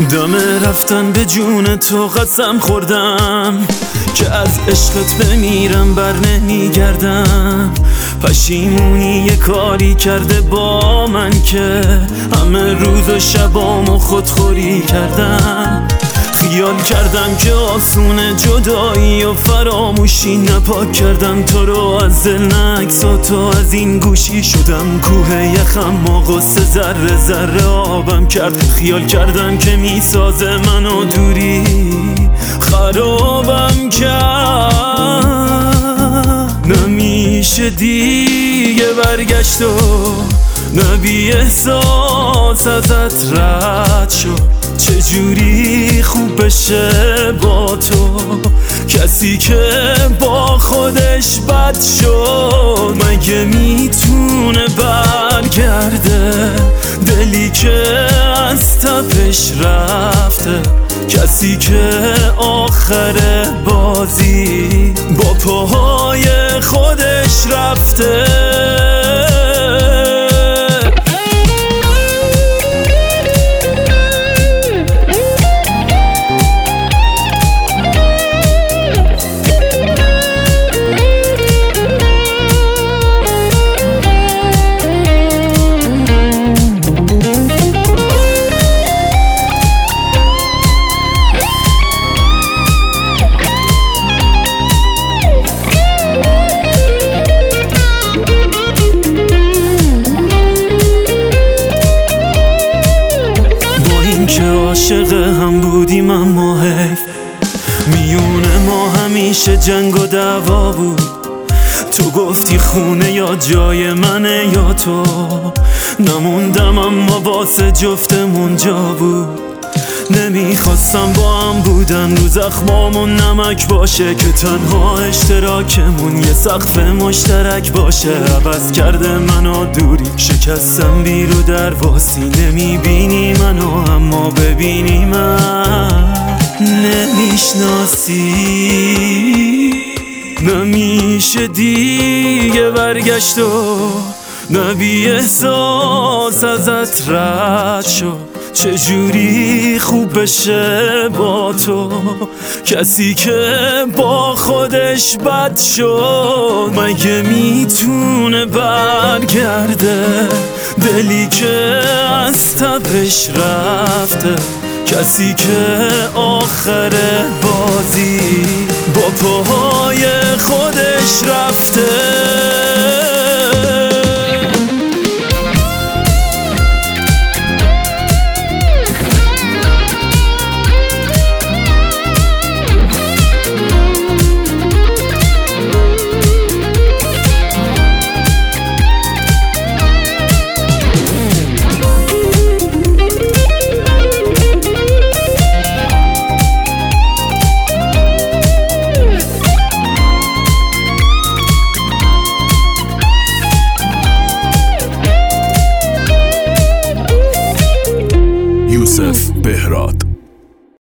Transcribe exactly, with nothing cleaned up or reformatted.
دم رفتن به جون تو قسم خوردم که از عشقت بمیرم بر نمیگردم. پشیمونی یه کاری کرده با من که همه روز و شبامو خودخوری کردم. خیال کردم که آسونه جدایی و فراموشی، نپاک کردم تو رو از دل نگساتو از این گوشی. شدم کوه یخم و غصه ذره ذره آبم کرد. خیال کردم که میسازه منو دوری خرابم کرد. نمیشه دیگه برگشت و نبی احساس ازت رد شد. چجوری خوب بشه با تو کسی که با خودش بد شد؟ مگه میتونه برگرده دلی که از تپش رفته؟ کسی که آخر بازی با پاهای خودش رفته. که عاشق هم بودیم اما حیف میون ما همیشه جنگ و دعوا بود. تو گفتی خونه یا جای منه یا تو، نموندم اما واسه جفتمون جا بود. نمیخواستم با هم بودن رو زخمامون نمک باشه، که تنها اشتراکمون یه سقف مشترک باشه. عوض کرده منو دوری، شکستم بیرو درواسی. نمیبینی منو اما ببینی من نمیشناسی. نمیشه دیگه برگشت و نبی احساس ازت رد شد. چجوری خوب بشه با تو کسی که با خودش بد شد؟ مگه میتونه برگرده دلی که از تپش رفته؟ کسی که آخر بازی با پاهای خودش رفته.